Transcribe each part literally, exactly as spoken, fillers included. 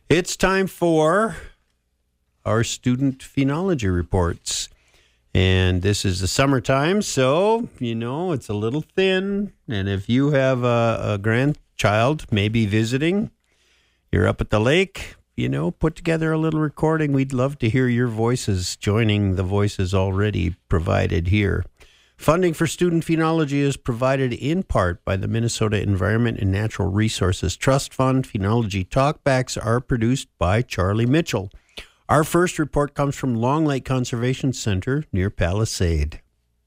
It's time for our student phenology reports. And this is the summertime, so, you know, it's a little thin. And if you have a, a grandchild maybe visiting, you're up at the lake, you know, put together a little recording. We'd love to hear your voices joining the voices already provided here. Funding for student phenology is provided in part by the Minnesota Environment and Natural Resources Trust Fund. Phenology talkbacks are produced by Charlie Mitchell. Our first report comes from Long Lake Conservation Center near Palisade.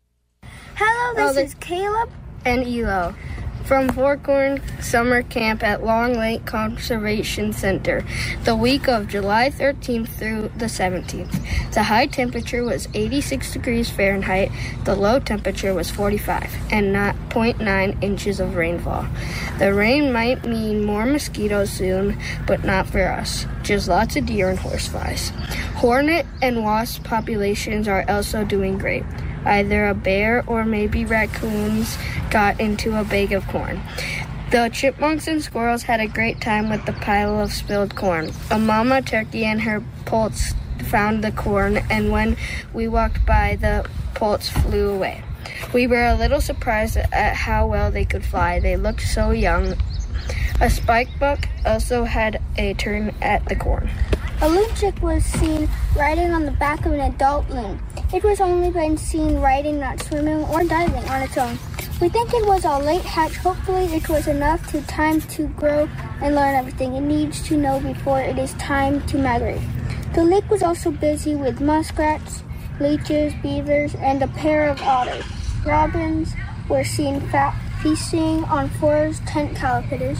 Hello, this Hello, is Caleb and Elo from Forkhorn Summer Camp at Long Lake Conservation Center, the week of July thirteenth through the seventeenth. The high temperature was eighty-six degrees Fahrenheit, the low temperature was forty-five, and not zero point nine inches of rainfall. The rain might mean more mosquitoes soon, but not for us, just lots of deer and horseflies. Hornet and wasp populations are also doing great. Either a bear or maybe raccoons got into a bag of corn. The chipmunks and squirrels had a great time with the pile of spilled corn. A mama turkey and her poults found the corn, and when we walked by, the poults flew away. We were a little surprised at how well they could fly. They looked so young. A spikebuck also had a turn at the corn. A loon chick was seen riding on the back of an adult loon. It was only been seen riding, not swimming or diving on its own. We think it was a late hatch. Hopefully it was enough to time to grow and learn everything it needs to know before it is time to migrate. The lake was also busy with muskrats, leeches, beavers, and a pair of otters. Robins were seen fat feasting on forest tent caterpillars,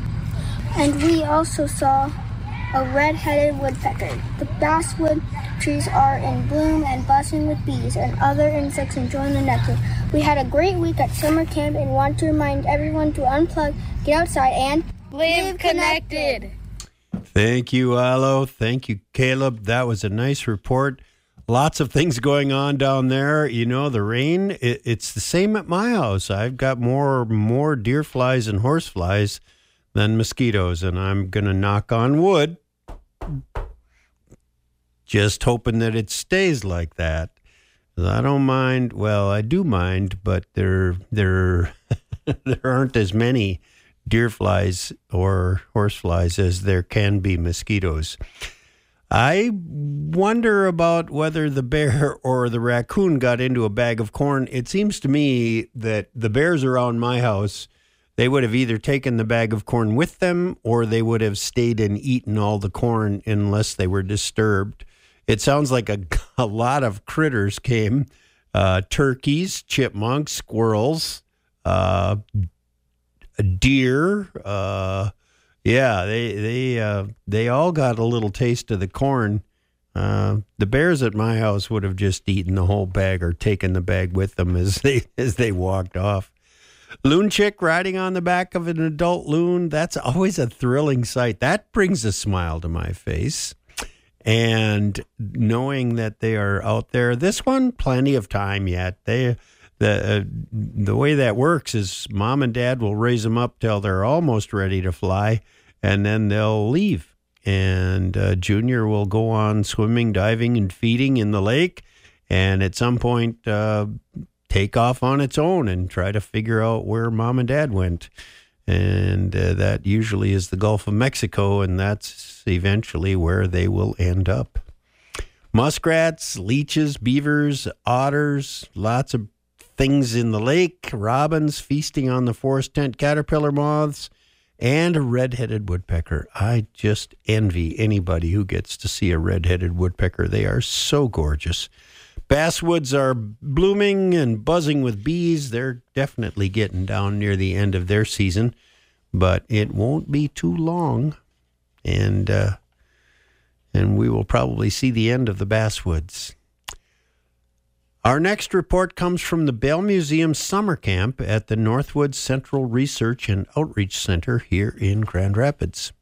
and we also saw a red-headed woodpecker. The basswood trees are in bloom and buzzing with bees and other insects enjoying the nectar. We had a great week at summer camp and want to remind everyone to unplug, get outside, and live connected. Thank you, Alo. Thank you, Caleb. That was a nice report. Lots of things going on down there. You know, the rain, it, it's the same at my house. I've got more more deer flies and horse flies than mosquitoes, and I'm going to knock on wood, just hoping that it stays like that. I don't mind, well, I do mind, but there there there aren't as many deer flies or horse flies as there can be mosquitoes. I wonder about whether the bear or the raccoon got into a bag of corn. It seems to me that the bears around my house, they would have either taken the bag of corn with them or they would have stayed and eaten all the corn unless they were disturbed. It sounds like a, a lot of critters came, uh, turkeys, chipmunks, squirrels, uh, deer. Uh, yeah, they they uh, they all got a little taste of the corn. Uh, the bears at my house would have just eaten the whole bag or taken the bag with them as they as they walked off. Loon chick riding on the back of an adult loon, that's always a thrilling sight. That brings a smile to my face. And knowing that they are out there, this one, plenty of time yet. They, the uh, the way that works is mom and dad will raise them up till they're almost ready to fly, and then they'll leave. And uh, Junior will go on swimming, diving, and feeding in the lake, and at some point uh, take off on its own and try to figure out where mom and dad went. And uh, that usually is the Gulf of Mexico, and that's eventually where they will end up. Muskrats, leeches, beavers, otters, lots of things in the lake, robins feasting on the forest tent caterpillar moths, and a red-headed woodpecker. I just envy anybody who gets to see a red-headed woodpecker. They are so gorgeous. Basswoods are blooming and buzzing with bees. They're definitely getting down near the end of their season, but it won't be too long, and uh, and we will probably see the end of the basswoods. Our next report comes from the Bell Museum Summer Camp at the Northwoods Central Research and Outreach Center here in Grand Rapids.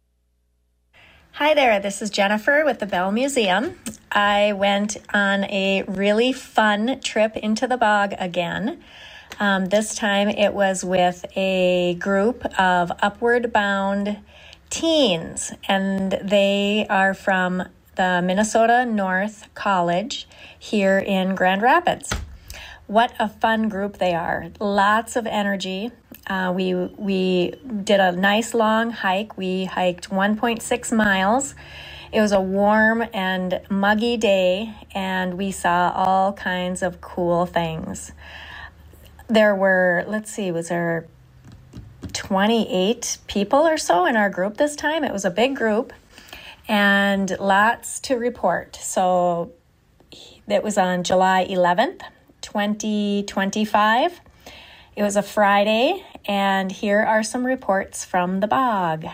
Hi there, this is Jennifer with the Bell Museum. I went on a really fun trip into the bog again. Um, this time it was with a group of Upward Bound teens, and they are from the Minnesota North College here in Grand Rapids. What a fun group they are. Lots of energy. Uh, we we did a nice long hike. We hiked one point six miles. It was a warm and muggy day, and we saw all kinds of cool things. There were, let's see, was there twenty-eight people or so in our group this time? It was a big group and lots to report. So it was on July eleventh, twenty twenty-five. It was a Friday, and here are some reports from the bog.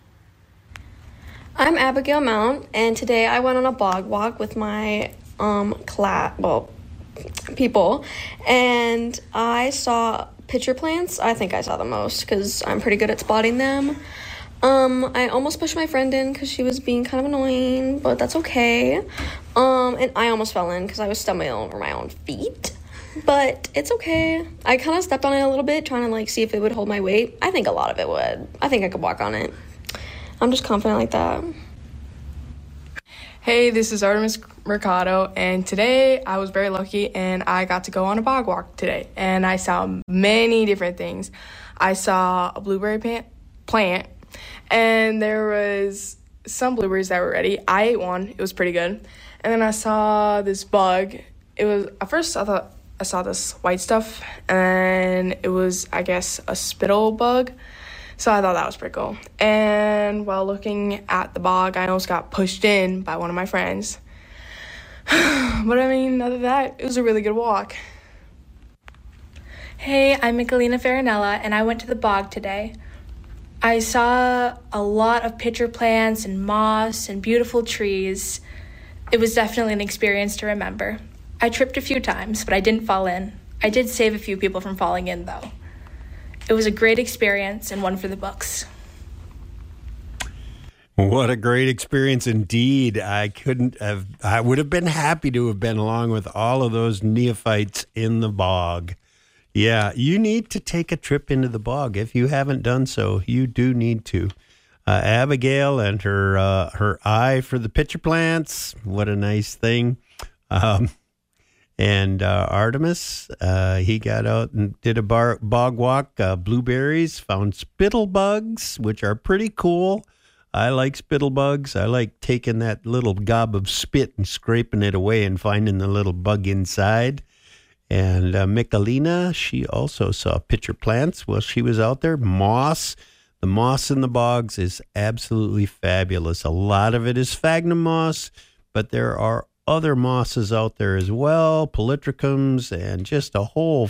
I'm Abigail Mount, and today I went on a bog walk with my um class, well, people, and I saw pitcher plants. I think I saw the most because I'm pretty good at spotting them. Um, I almost pushed my friend in because she was being kind of annoying, but that's okay. Um, and I almost fell in because I was stumbling over my own feet, but it's okay. I kind of stepped on it a little bit, trying to like see if it would hold my weight. I think a lot of it would. I think I could walk on it. I'm just confident like that. Hey, this is Artemis Mercado, and today I was very lucky and I got to go on a bog walk today, and I saw many different things. I saw a blueberry plant, plant and there was some blueberries that were ready. I ate one. It was pretty good. And then I saw this bug. It was, at first I thought I saw this white stuff, and it was, I guess, a spittle bug. So I thought that was pretty cool. And while looking at the bog, I almost got pushed in by one of my friends. But I mean, other than that, it was a really good walk. Hey, I'm Michelina Farinella, and I went to the bog today. I saw a lot of pitcher plants and moss and beautiful trees. It was definitely an experience to remember. I tripped a few times, but I didn't fall in. I did save a few people from falling in, though. It was a great experience and one for the books. What a great experience indeed. I couldn't have, I would have been happy to have been along with all of those neophytes in the bog. Yeah, you need to take a trip into the bog. If you haven't done so, you do need to. Uh, Abigail and her uh, her eye for the pitcher plants. What a nice thing. Um, and uh, Artemis, uh, he got out and did a bar, bog walk, uh, blueberries, found spittle bugs, which are pretty cool. I like spittle bugs. I like taking that little gob of spit and scraping it away and finding the little bug inside. And uh, Michelina, she also saw pitcher plants while she was out there. Moss. The moss in the bogs is absolutely fabulous. A lot of it is sphagnum moss, but there are other mosses out there as well, polytrichums, and just a whole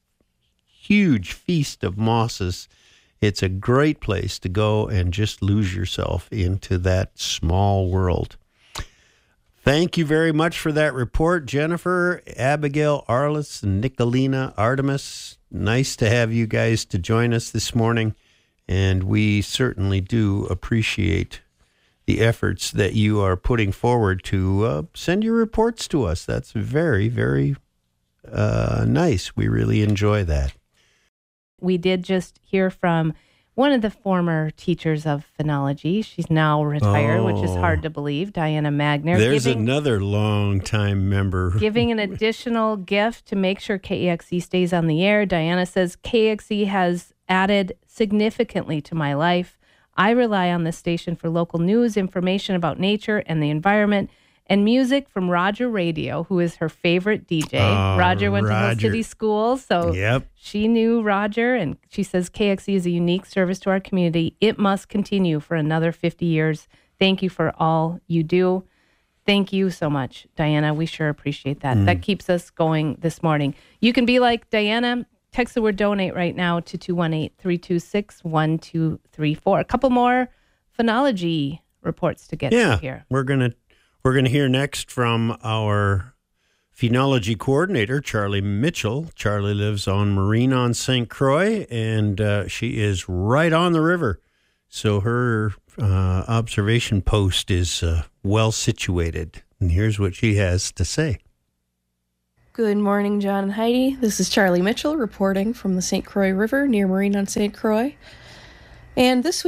huge feast of mosses. It's a great place to go and just lose yourself into that small world. Thank you very much for that report, Jennifer, Abigail, Arliss, and Michelina, Artemis. Nice to have you guys to join us this morning, and we certainly do appreciate the efforts that you are putting forward to uh, send your reports to us. That's very, very uh, nice. We really enjoy that. We did just hear from one of the former teachers of phonology. She's now retired, oh, which is hard to believe, Diana Magner. There's giving, another long-time member. Giving an additional gift to make sure K E X E stays on the air. Diana says, K E X E has added significantly to my life. I rely on this station for local news, information about nature and the environment, and music from Roger Radio, who is her favorite D J. Oh, Roger went Roger. to Hill City Schools, so yep. She knew Roger, and she says K X E is a unique service to our community. It must continue for another fifty years. Thank you for all you do. Thank you so much, Diana. We sure appreciate that. Mm. That keeps us going this morning. You can be like Diana. Text the word donate right now to two one eight, three two six, one two three four. A couple more phonology reports to get yeah, to here. We're going to We're going to hear next from our phenology coordinator, Charlie Mitchell. Charlie lives on Marine on Saint Croix, and uh, she is right on the river. So her uh, observation post is uh, well situated. And here's what she has to say. Good morning, John and Heidi. This is Charlie Mitchell reporting from the Saint Croix River near Marine on Saint Croix. And this week,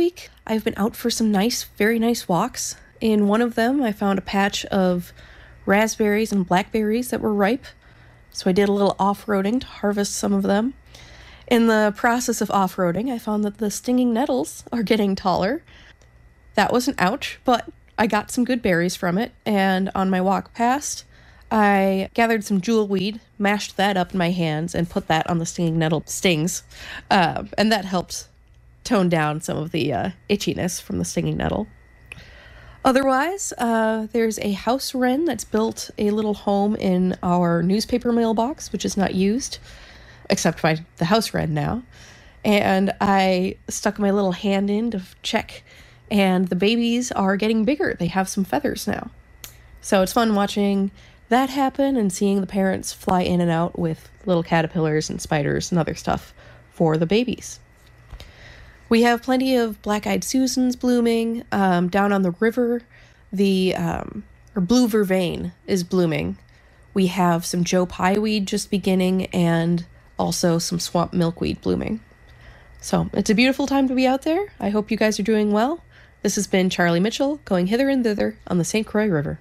I've been out for some nice, very nice walks. In one of them, I found a patch of raspberries and blackberries that were ripe. So I did a little off-roading to harvest some of them. In the process of off-roading, I found that the stinging nettles are getting taller. That was an ouch, but I got some good berries from it, and on my walk past, I gathered some jewelweed, mashed that up in my hands, and put that on the stinging nettle stings, uh, and that helped tone down some of the uh, itchiness from the stinging nettle. Otherwise, uh, there's a house wren that's built a little home in our newspaper mailbox, which is not used, except by the house wren now. And I stuck my little hand in to check, and the babies are getting bigger. They have some feathers now. So it's fun watching that happen and seeing the parents fly in and out with little caterpillars and spiders and other stuff for the babies. We have plenty of black-eyed Susans blooming. Um, down on the river, the um, or blue vervain is blooming. We have some Joe Pye weed just beginning, and also some swamp milkweed blooming. So it's a beautiful time to be out there. I hope you guys are doing well. This has been Charlie Mitchell going hither and thither on the Saint Croix River.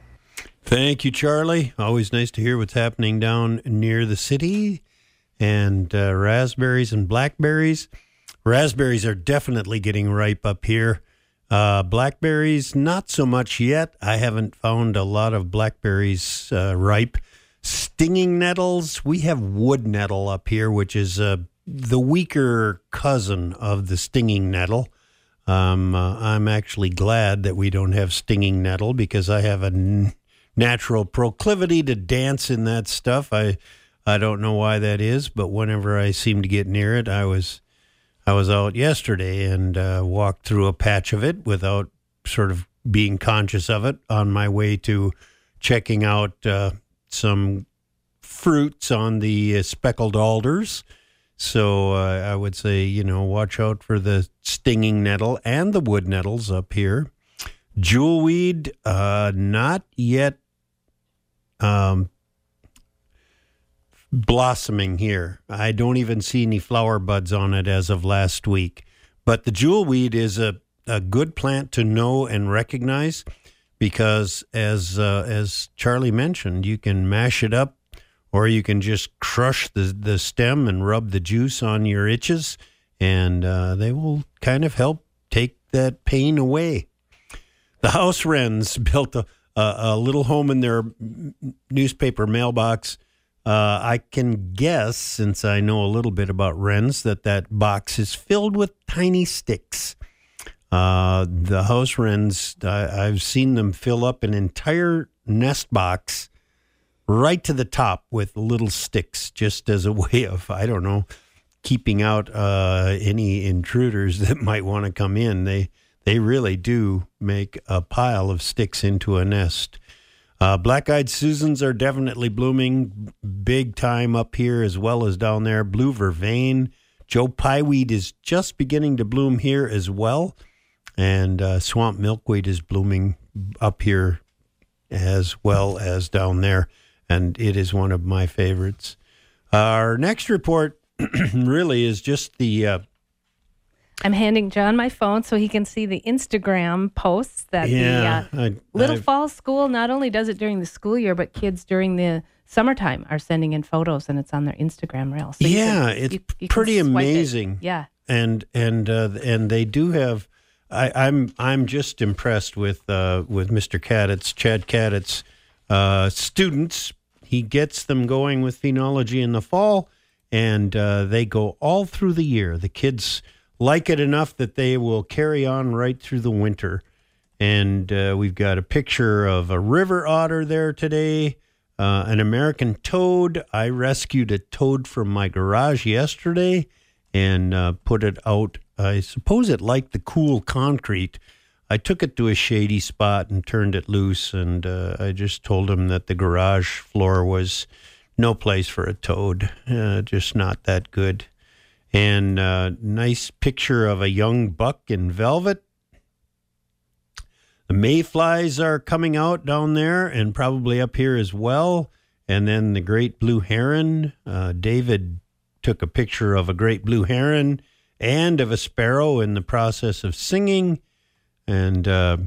Thank you, Charlie. Always nice to hear what's happening down near the city. And uh, raspberries and blackberries. Raspberries are definitely getting ripe up here. Uh, blackberries, not so much yet. I haven't found a lot of blackberries uh, ripe. Stinging nettles, we have wood nettle up here, which is uh, the weaker cousin of the stinging nettle. Um, uh, I'm actually glad that we don't have stinging nettle because I have a n- natural proclivity to dance in that stuff. I I don't know why that is, but whenever I seem to get near it, I was I was out yesterday and uh, walked through a patch of it without sort of being conscious of it on my way to checking out uh, some fruits on the uh, speckled alders. So uh, I would say, you know, watch out for the stinging nettle and the wood nettles up here. Jewelweed, uh, not yet um, blossoming here. I don't even see any flower buds on it as of last week. But the jewelweed is a, a good plant to know and recognize because, as uh, as Charlie mentioned, you can mash it up or you can just crush the, the stem and rub the juice on your itches, and uh, they will kind of help take that pain away. The house wrens built a, a, a little home in their newspaper mailbox. Uh, I can guess, since I know a little bit about wrens, that that box is filled with tiny sticks. Uh, the house wrens, I, I've seen them fill up an entire nest box right to the top with little sticks, just as a way of, I don't know, keeping out uh, any intruders that might want to come in. They they really do make a pile of sticks into a nest. Uh, black-eyed Susans are definitely blooming big time up here as well as down there. Blue vervain. Joe Pye weed is just beginning to bloom here as well. And uh, swamp milkweed is blooming up here as well as down there. And it is one of my favorites. Our next report really is just the... Uh, I'm handing John my phone so he can see the Instagram posts that yeah, the uh, I, Little I've, Falls School not only does it during the school year, but kids during the summertime are sending in photos, and it's on their Instagram reel. So yeah, can, it's you, you pretty amazing. It. Yeah, and and uh, and they do have. I, I'm I'm just impressed with uh, with Mister Kaditz, Chad Kaditz's uh, students. He gets them going with phenology in the fall, and uh, they go all through the year. The kids like it enough that they will carry on right through the winter. And uh, we've got a picture of a river otter there today, uh, an American toad. I rescued a toad from my garage yesterday and uh, put it out. I suppose it liked the cool concrete. I took it to a shady spot and turned it loose, and uh, I just told him that the garage floor was no place for a toad, uh, just not that good. And uh, nice picture of a young buck in velvet. The mayflies are coming out down there and probably up here as well. And then the great blue heron. Uh, David took a picture of a great blue heron and of a sparrow in the process of singing, and uh,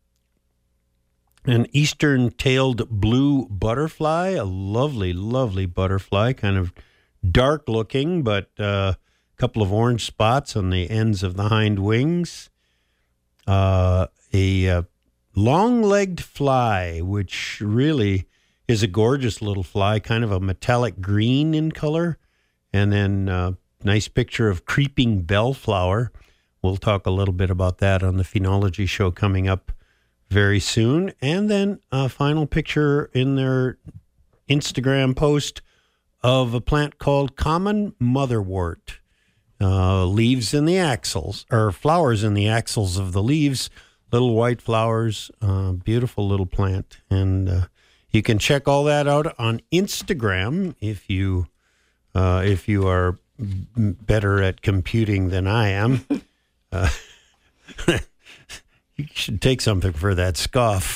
an eastern-tailed blue butterfly, a lovely, lovely butterfly, kind of dark-looking, but uh, a couple of orange spots on the ends of the hind wings. Uh, a uh, long-legged fly, which really is a gorgeous little fly, kind of a metallic green in color. And then uh, nice picture of creeping bellflower. We'll talk a little bit about that on the Phenology Show coming up very soon. And then a final picture in their Instagram post of a plant called common motherwort. Uh, leaves in the axils, or flowers in the axils of the leaves, little white flowers, uh, beautiful little plant. And uh, you can check all that out on Instagram if you uh, if you are better at computing than I am. Uh, you should take something for that scoff.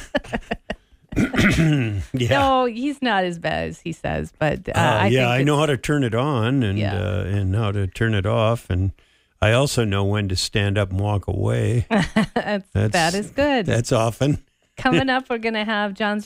Yeah. No, he's not as bad as he says, but uh, uh, I yeah, think I know how to turn it on and Yeah. uh, and how to turn it off, and I also know when to stand up and walk away. that's, That's- that is good. That's often. Coming up, we're going to have John's